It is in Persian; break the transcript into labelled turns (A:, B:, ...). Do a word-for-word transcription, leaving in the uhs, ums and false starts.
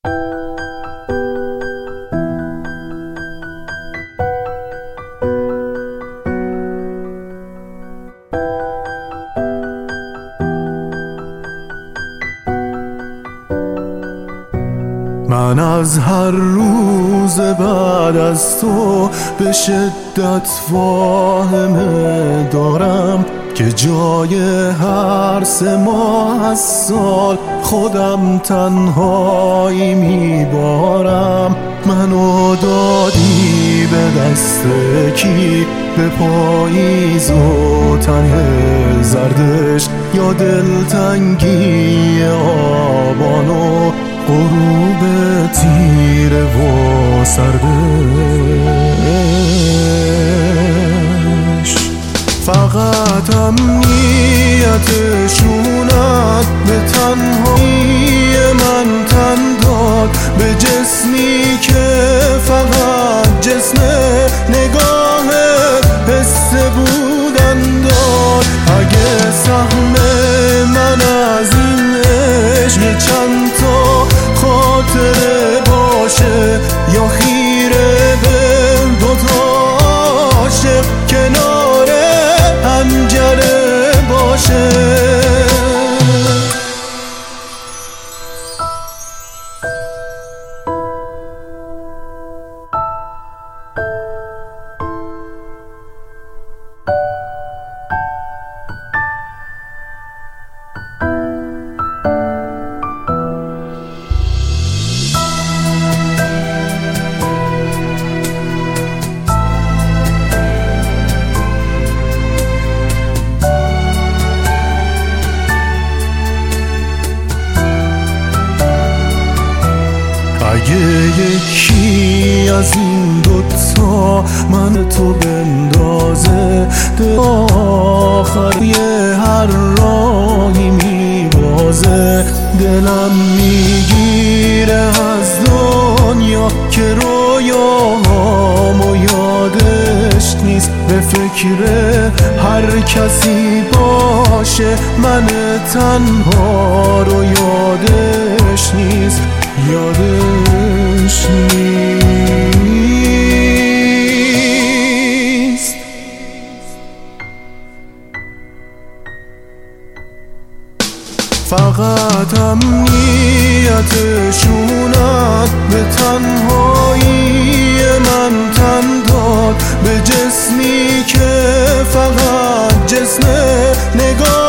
A: من از هر روز بعد از تو به شدت واهمه دارم که جای هر سه ماه از سال خودم تنهایی میبارم. منو دادی به دست کی؟ به پاییز و تنه زردش، یا دلتنگی آبان و غروب تیره و سردش. فقط امنیت شونت به تنهایی من تن داد، به جسمی که فقط جسم نگاهت حس بودن داد. اگه سهم من از این عشق یه چند تا خاطره باشه، یا خیره به دوتا عاشق کنار پنجره باشه. اگه یکی از این دوتا من تو بندازه، ده آخری هر راهی میبازه. دلم میگیره از دنیا که رویاهامو یادش نیست، به فکر هر کسی باشه من تنها رو یادش نیست، یادش نیست. فقط امنیت شونت به تنهایی من تن داد، به جسمی که فقط جسم نگاه